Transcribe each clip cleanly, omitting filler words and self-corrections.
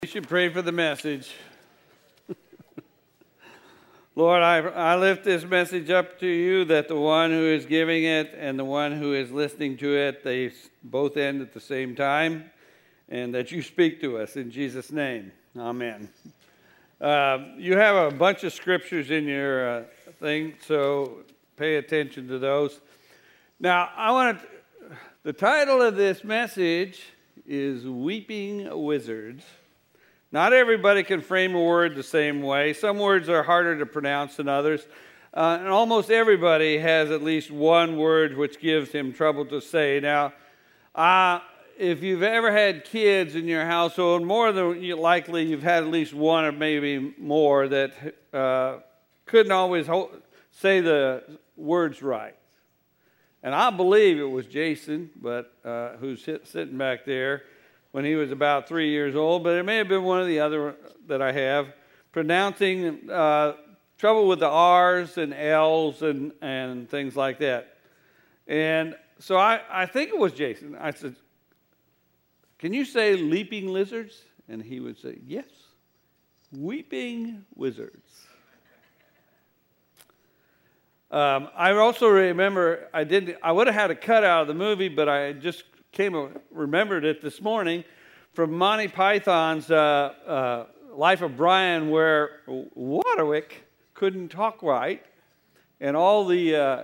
You should pray for the message. Lord, I lift this message up to you that the one who is giving it and the one who is listening to it, they both end at the same time, and that you speak to us in Jesus' name. Amen. You have a bunch of scriptures in your thing, so pay attention to those. Now, the title of this message is Weeping Wizards. Not everybody can frame a word the same way. Some words are harder to pronounce than others. And almost everybody has at least one word which gives him trouble to say. Now, if you've ever had kids in your household, more than likely you've had at least one or maybe more that couldn't always say the words right. And I believe it was Jason, but who's sitting back there, when he was about 3 years old, but it may have been one of the other that I have, pronouncing trouble with the R's and L's and things like that. And so I think it was Jason. I said, "Can you say leaping lizards?" And he would say, "Yes, weeping wizards." I also remember I would have had a cut out of the movie, but I just remembered it this morning from Monty Python's Life of Brian, where Waterwick couldn't talk right, and all the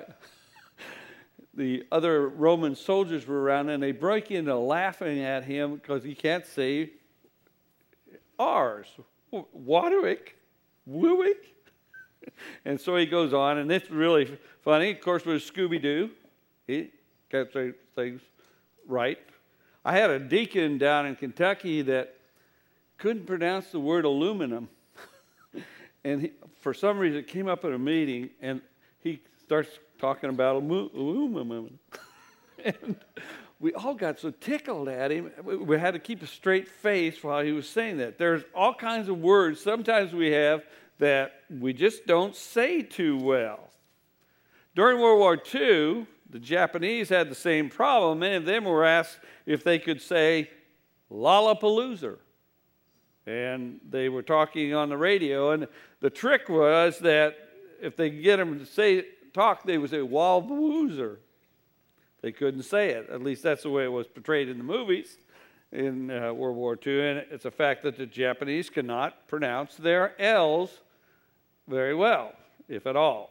other Roman soldiers were around, and they break into laughing at him because he can't say R's. Waterwick, Woowick. And so he goes on, and it's really funny. Of course, with Scooby-Doo, he can't say things right. I had a deacon down in Kentucky that couldn't pronounce the word aluminum. And for some reason, it came up at a meeting, and he starts talking about aluminum. And we all got so tickled at him, we had to keep a straight face while he was saying that. There's all kinds of words sometimes we have that we just don't say too well. During World War II, the Japanese had the same problem. Many of them were asked if they could say Lollapalooza. And they were talking on the radio. And the trick was that if they could get them to talk, they would say Wallapalooza. They couldn't say it. At least that's the way it was portrayed in the movies in World War II. And it's a fact that the Japanese cannot pronounce their L's very well, if at all.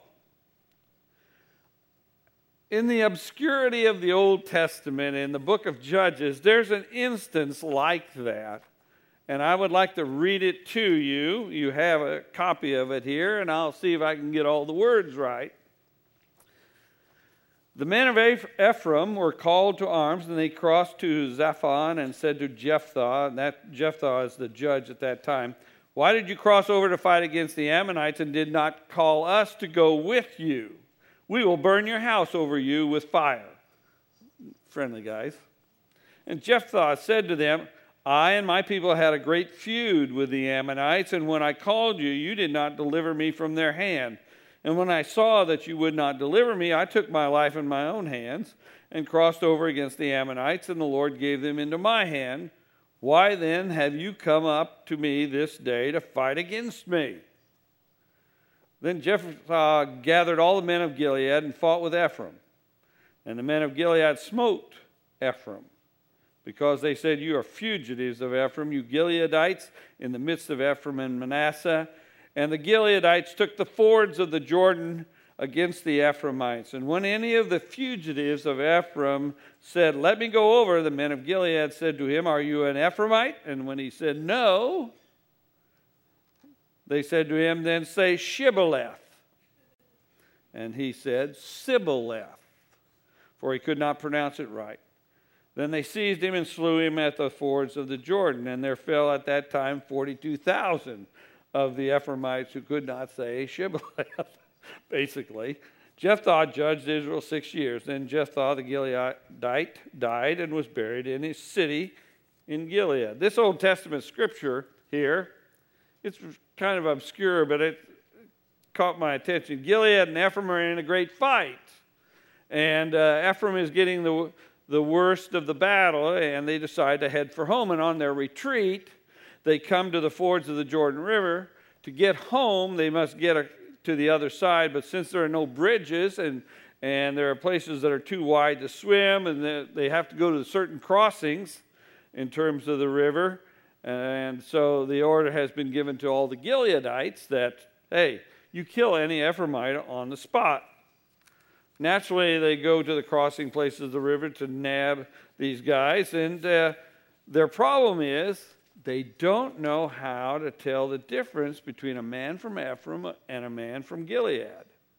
In the obscurity of the Old Testament, in the book of Judges, there's an instance like that. And I would like to read it to you. You have a copy of it here, and I'll see if I can get all the words right. The men of Ephraim were called to arms, and they crossed to Zaphon and said to Jephthah, and that Jephthah is the judge at that time, "Why did you cross over to fight against the Ammonites and did not call us to go with you? We will burn your house over you with fire." Friendly guys. And Jephthah said to them, "I and my people had a great feud with the Ammonites, and when I called you, you did not deliver me from their hand. And when I saw that you would not deliver me, I took my life in my own hands and crossed over against the Ammonites, and the Lord gave them into my hand. Why then have you come up to me this day to fight against me?" Then Jephthah gathered all the men of Gilead and fought with Ephraim. And the men of Gilead smote Ephraim, because they said, "You are fugitives of Ephraim, you Gileadites, in the midst of Ephraim and Manasseh." And the Gileadites took the fords of the Jordan against the Ephraimites. And when any of the fugitives of Ephraim said, "Let me go over," the men of Gilead said to him, "Are you an Ephraimite?" And when he said, "No," they said to him, "Then say Shibboleth." And he said, Sibboleth, for he could not pronounce it right. Then they seized him and slew him at the fords of the Jordan. And there fell at that time 42,000 of the Ephraimites who could not say Shibboleth, basically. Jephthah judged Israel 6 years. Then Jephthah the Gileadite died and was buried in his city in Gilead. This Old Testament scripture here, it's kind of obscure, but it caught my attention. Gilead and Ephraim are in a great fight. And Ephraim is getting the worst of the battle, and they decide to head for home. And on their retreat, they come to the fords of the Jordan River. To get home, they must get to the other side, but since there are no bridges and there are places that are too wide to swim, and they have to go to certain crossings in terms of the river, and so the order has been given to all the Gileadites that, hey, you kill any Ephraimite on the spot. Naturally, they go to the crossing places of the river to nab these guys, and their problem is they don't know how to tell the difference between a man from Ephraim and a man from Gilead.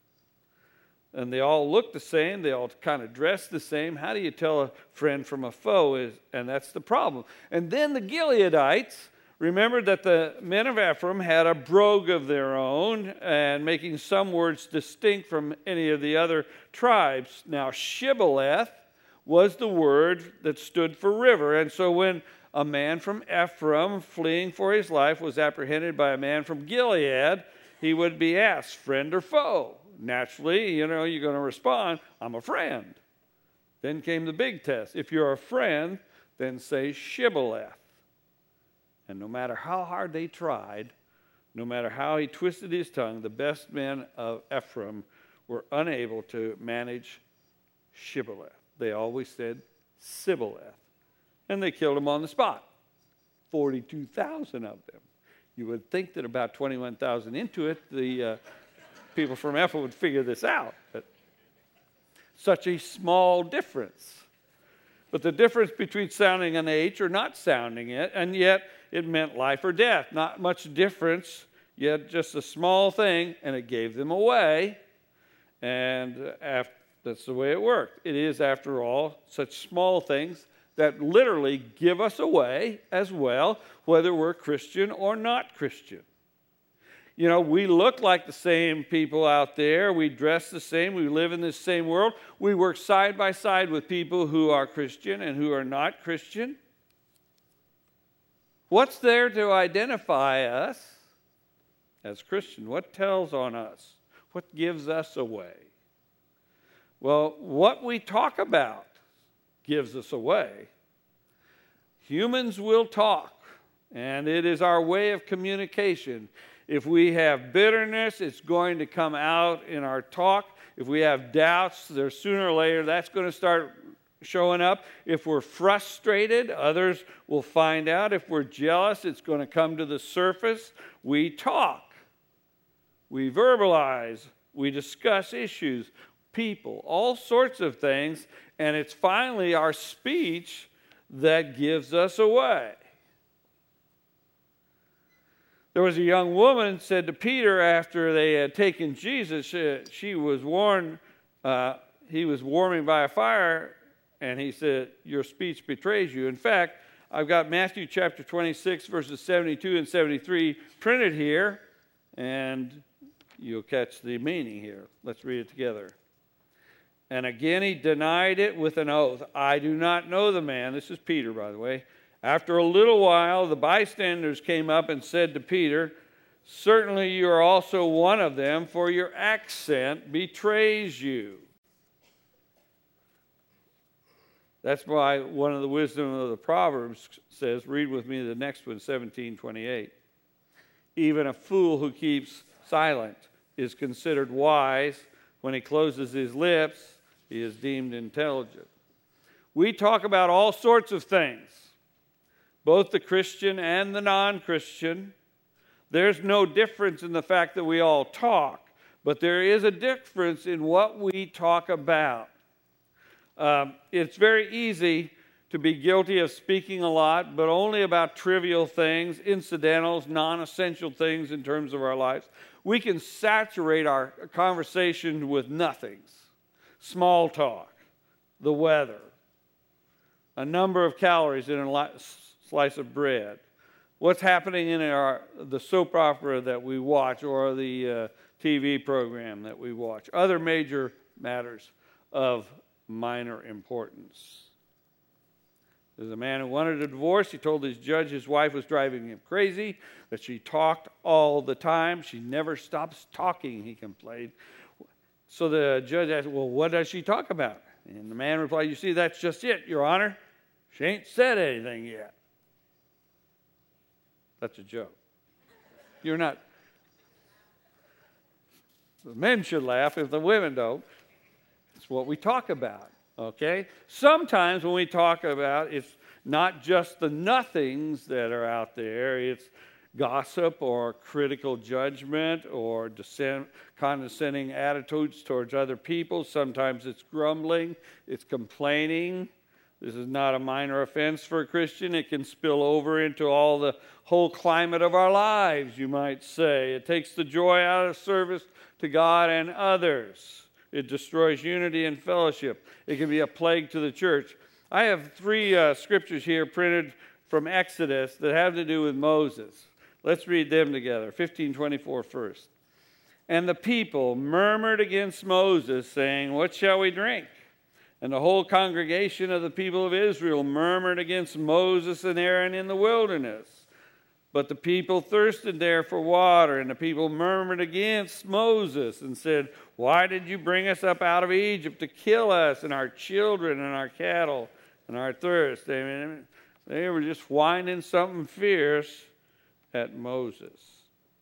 And they all look the same. They all kind of dress the same. How do you tell a friend from a foe? And that's the problem. And then the Gileadites remembered that the men of Ephraim had a brogue of their own, and making some words distinct from any of the other tribes. Now, Shibboleth was the word that stood for river. And so when a man from Ephraim fleeing for his life was apprehended by a man from Gilead, he would be asked, friend or foe? Naturally, you're going to respond, I'm a friend. Then came the big test. If you're a friend, then say Shibboleth. And no matter how hard they tried, no matter how he twisted his tongue, the best men of Ephraim were unable to manage Shibboleth. They always said Sibboleth. And they killed him on the spot. 42,000 of them. You would think that about 21,000 into it, the people from Ephraim would figure this out. But such a small difference. But the difference between sounding an H or not sounding it, and yet it meant life or death. Not much difference, yet just a small thing, and it gave them away. And that's the way it worked. It is, after all, such small things that literally give us away as well, whether we're Christian or not Christian. You know, we look like the same people out there. We dress the same. We live in this same world. We work side by side with people who are Christian and who are not Christian. What's there to identify us as Christian? What tells on us? What gives us away? Well, what we talk about gives us away. Humans will talk, and it is our way of communication. If we have bitterness, it's going to come out in our talk. If we have doubts, there's sooner or later that's going to start showing up. If we're frustrated, others will find out. If we're jealous, it's going to come to the surface. We talk. We verbalize. We discuss issues, people, all sorts of things. And it's finally our speech that gives us away. There was a young woman said to Peter after they had taken Jesus, she was warned, he was warming by a fire, and he said, your speech betrays you. In fact, I've got Matthew chapter 26, verses 72 and 73 printed here, and you'll catch the meaning here. Let's read it together. And again he denied it with an oath. I do not know the man. This is Peter, by the way. After a little while, the bystanders came up and said to Peter, certainly you are also one of them, for your accent betrays you. That's why one of the wisdom of the Proverbs says, read with me the next one, 17:28. Even a fool who keeps silent is considered wise. When he closes his lips, he is deemed intelligent. We talk about all sorts of things, both the Christian and the non-Christian. There's no difference in the fact that we all talk, but there is a difference in what we talk about. It's very easy to be guilty of speaking a lot, but only about trivial things, incidentals, non-essential things in terms of our lives. We can saturate our conversation with nothings. Small talk, the weather, a number of calories in a slice of bread, what's happening in the soap opera that we watch or the TV program that we watch, other major matters of minor importance. There's a man who wanted a divorce. He told his judge his wife was driving him crazy, that she talked all the time. She never stops talking, he complained. So the judge asked, well, what does she talk about? And the man replied, you see, that's just it, Your Honor. She ain't said anything yet. That's a joke. You're not. The men should laugh if the women don't. It's what we talk about, okay? Sometimes when we talk about, it's not just the nothings that are out there. It's gossip or critical judgment or condescending attitudes towards other people. Sometimes it's grumbling. It's complaining. This is not a minor offense for a Christian. It can spill over into all the whole climate of our lives, you might say. It takes the joy out of service to God and others. It destroys unity and fellowship. It can be a plague to the church. I have 3 scriptures here printed from Exodus that have to do with Moses. Let's read them together. 15:24 first. And the people murmured against Moses, saying, "What shall we drink?" And the whole congregation of the people of Israel murmured against Moses and Aaron in the wilderness. But the people thirsted there for water, and the people murmured against Moses and said, "Why did you bring us up out of Egypt to kill us and our children and our cattle and our thirst?" They were just whining something fierce at Moses.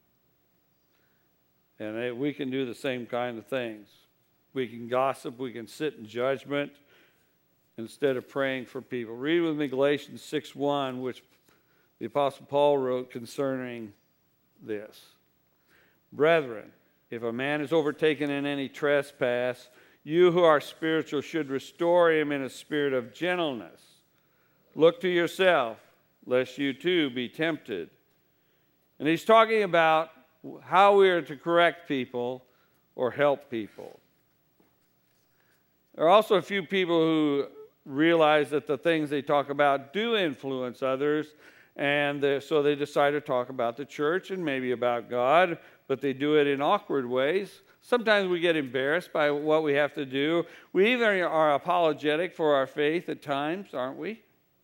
And we can do the same kind of things. We can gossip, we can sit in judgment instead of praying for people. Read with me Galatians 6:1, which the Apostle Paul wrote concerning this. "Brethren, if a man is overtaken in any trespass, you who are spiritual should restore him in a spirit of gentleness. Look to yourself, lest you too be tempted." And he's talking about how we are to correct people or help people. There are also a few people who realize that the things they talk about do influence others, and so they decide to talk about the church and maybe about God, but they do it in awkward ways. Sometimes we get embarrassed by what we have to do. We even are apologetic for our faith at times, aren't we?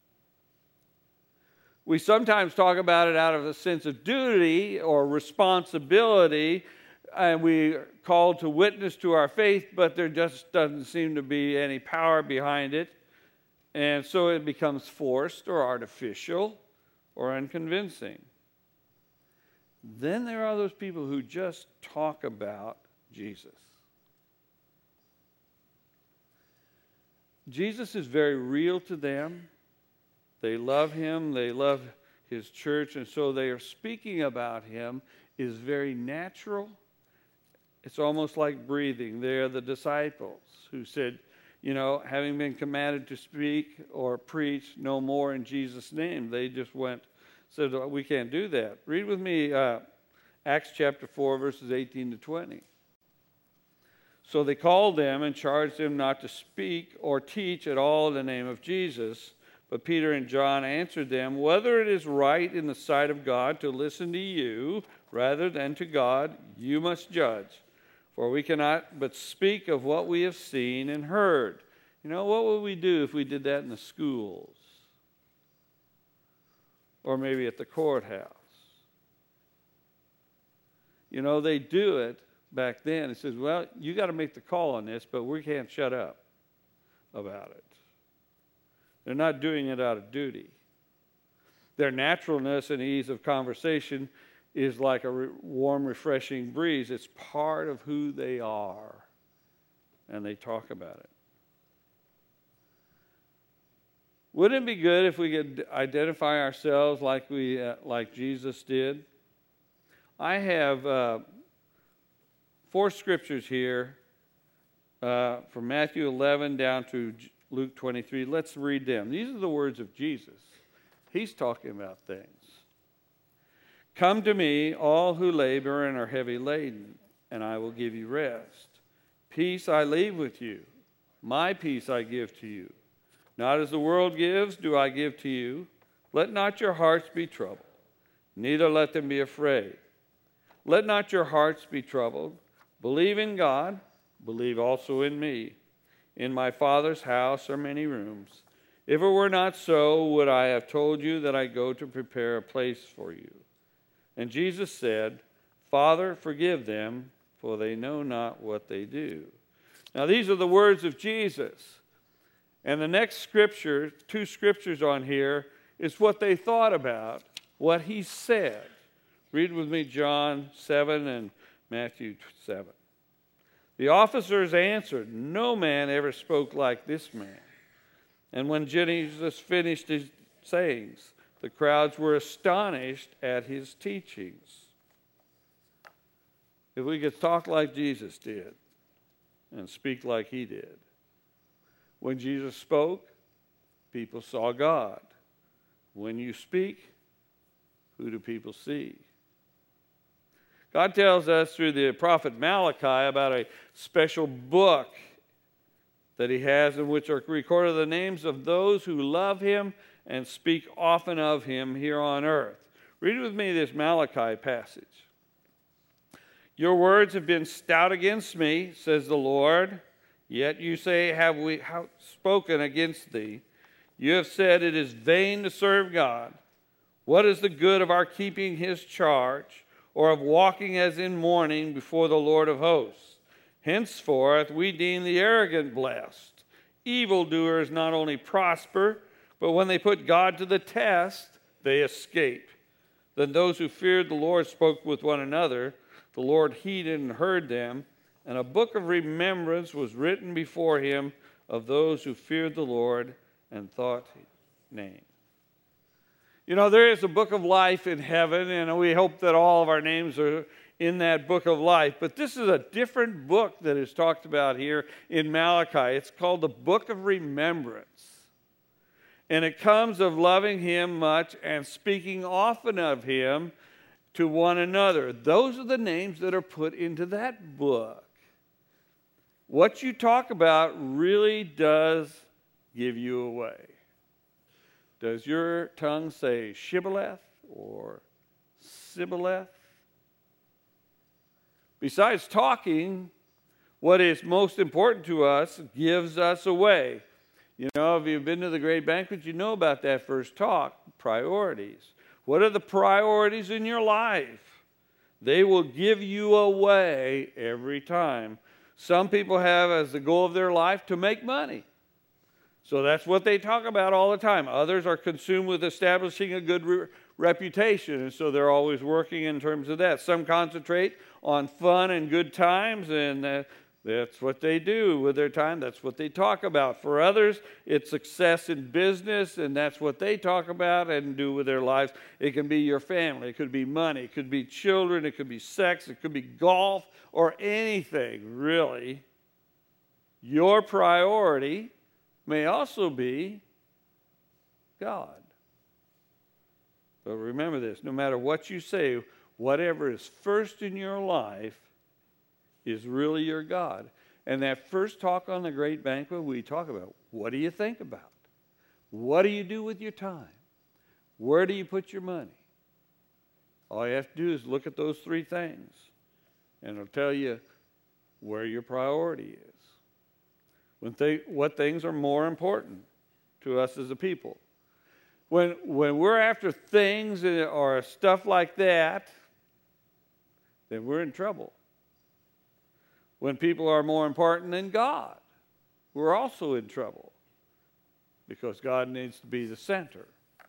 We sometimes talk about it out of a sense of duty or responsibility, and we are called to witness to our faith, but there just doesn't seem to be any power behind it, and so it becomes forced or artificial or unconvincing. Then there are those people who just talk about Jesus. Jesus is very real to them. They love him, they love his church, and so they are speaking about him is very natural. It's almost like breathing. They are the disciples who said, having been commanded to speak or preach no more in Jesus' name, they just said, "We can't do that." Read with me Acts chapter 4, verses 18 to 20. "So they called them and charged them not to speak or teach at all in the name of Jesus. But Peter and John answered them, 'Whether it is right in the sight of God to listen to you rather than to God, you must judge. For we cannot but speak of what we have seen and heard.'" What would we do if we did that in the schools? Or maybe at the courthouse? They do it back then. It says, "Well, you got to make the call on this, but we can't shut up about it." They're not doing it out of duty. Their naturalness and ease of conversation is like a warm, refreshing breeze. It's part of who they are, and they talk about it. Wouldn't it be good if we could identify ourselves like Jesus did? I have 4 scriptures here from Matthew 11 down to Luke 23. Let's read them. These are the words of Jesus. He's talking about things. "Come to me, all who labor and are heavy laden, and I will give you rest. Peace I leave with you. My peace I give to you. Not as the world gives, do I give to you. Let not your hearts be troubled, neither let them be afraid. Let not your hearts be troubled. Believe in God, believe also in me. In my Father's house are many rooms. If it were not so, would I have told you that I go to prepare a place for you?" And Jesus said, "Father, forgive them, for they know not what they do." Now these are the words of Jesus. And the next scripture, 2 scriptures on here, is what they thought about what he said. Read with me John 7 and Matthew 7. The officers answered, "No man ever spoke like this man." And when Jesus finished his sayings, the crowds were astonished at his teachings. If we could talk like Jesus did and speak like he did. When Jesus spoke, people saw God. When you speak, who do people see? God tells us through the prophet Malachi about a special book that he has in which are recorded the names of those who love him and speak often of him here on earth. Read with me this Malachi passage. Your words have been stout against me, says the Lord. Yet you say, have we spoken against thee? You have said it is vain to serve God. What is the good of our keeping his charge, or of walking as in mourning before the Lord of hosts? Henceforth we deem the arrogant blessed. Evildoers not only prosper, but when they put God to the test, they escape. Then those who feared the Lord spoke with one another. The Lord heeded and heard them, and a book of remembrance was written before him of those who feared the Lord and thought his name. You know, there is a book of life in heaven, and we hope that all of our names are in that book of life. But this is a different book that is talked about here in Malachi. It's called the Book of Remembrance. And it comes of loving him much and speaking often of him to one another. Those are the names that are put into that book. What you talk about really does give you away. Does your tongue say shibboleth or sibboleth? Besides talking, what is most important to us gives us away. You know, if you've been to the great banquet, you know about that first talk, priorities. What are the priorities in your life? They will give you away every time. Some people have as the goal of their life to make money. So that's what they talk about all the time. Others are consumed with establishing a good reputation, and so they're always working in terms of that. Some concentrate on fun and good times, and that's what they do with their time. That's what they talk about. For others, it's success in business, and that's what they talk about and do with their lives. It can be your family. It could be money. It could be children. It could be sex. It could be golf or anything, really. Your priority may also be God. But remember this, no matter what you say, whatever is first in your life is really your God. And that first talk on the great banquet, we talk about, what do you think about? What do you do with your time? Where do you put your money? All you have to do is look at those three things, and it'll tell you where your priority is. What things are more important to us as a people. When we're after things or stuff like that, then we're in trouble. When people are more important than God, we're also in trouble because God needs to be the center.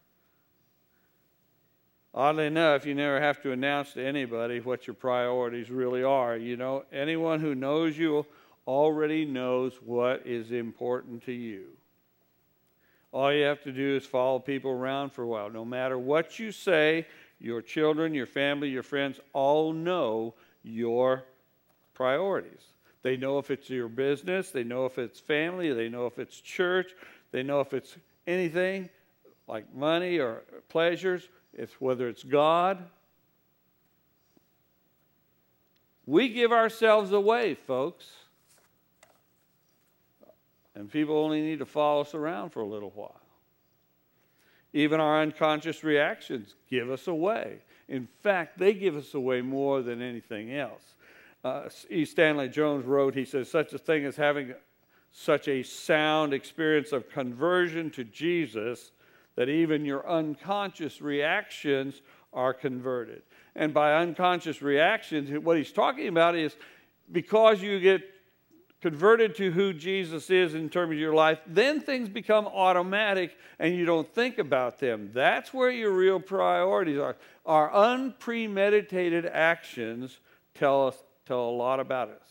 Oddly enough, you never have to announce to anybody what your priorities really are. You know, anyone who knows you already knows what is important to you. All you have to do is follow people around for a while. No matter what you say, your children, your family, your friends all know your priorities. They know if it's your business, they know if it's family, they know if it's church, they know if it's anything like money or pleasures, whether it's God. We give ourselves away, folks. And people only need to follow us around for a little while. Even our unconscious reactions give us away. In fact, they give us away more than anything else. E. Stanley Jones wrote, he says, such a thing as having such a sound experience of conversion to Jesus that even your unconscious reactions are converted. And by unconscious reactions, what he's talking about is because you get converted to who Jesus is in terms of your life, then things become automatic and you don't think about them. That's where your real priorities are. Our unpremeditated actions tell a lot about us.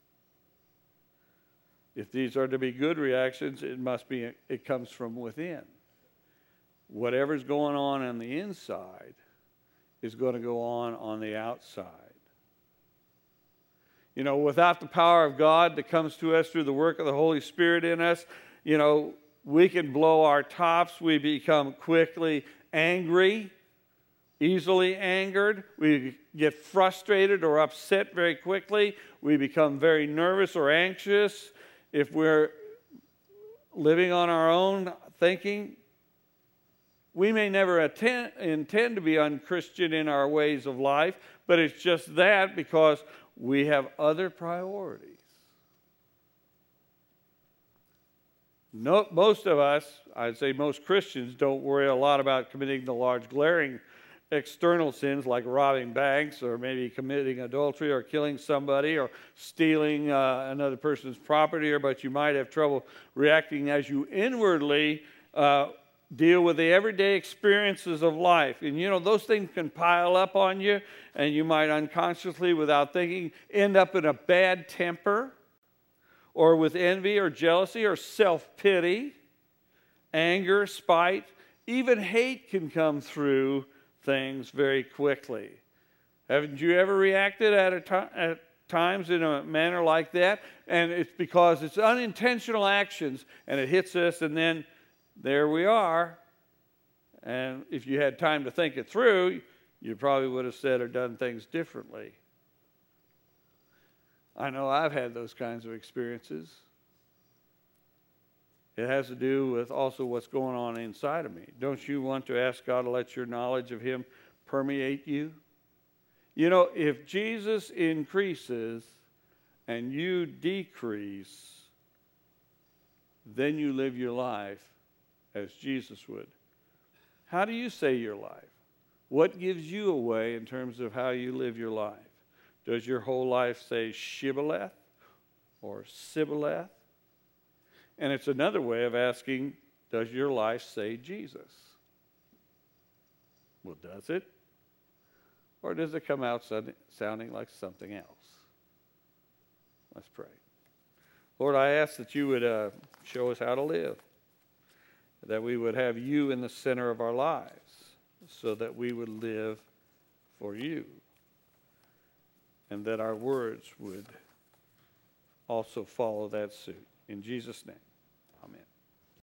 If these are to be good reactions, it comes from within. Whatever's going on the inside is going to go on the outside. You know, without the power of God that comes to us through the work of the Holy Spirit in us, you know, we can blow our tops. We become quickly angry, easily angered. We get frustrated or upset very quickly. We become very nervous or anxious. If we're living on our own thinking, we may never intend to be unchristian in our ways of life, but it's just that because we have other priorities. Most of us, I'd say most Christians, don't worry a lot about committing the large glaring external sins like robbing banks or maybe committing adultery or killing somebody or stealing another person's property, but you might have trouble reacting as you inwardly deal with the everyday experiences of life. And you know, those things can pile up on you, and you might unconsciously, without thinking, end up in a bad temper, or with envy or jealousy or self-pity, anger, spite. Even hate can come through things very quickly. Haven't you ever reacted at times in a manner like that? And it's because it's unintentional actions, and it hits us, and then there we are. And if you had time to think it through, you probably would have said or done things differently. I know I've had those kinds of experiences. It has to do with also what's going on inside of me. Don't you want to ask God to let your knowledge of Him permeate you? You know, if Jesus increases and you decrease, then you live your life as Jesus would. How do you say your life? What gives you away in terms of how you live your life? Does your whole life say Shibboleth or Sibboleth? And it's another way of asking, does your life say Jesus? Well, does it? Or does it come out sounding like something else? Let's pray. Lord, I ask that you would show us how to live, that we would have you in the center of our lives, so that we would live for you, and that our words would also follow that suit. In Jesus' name, amen.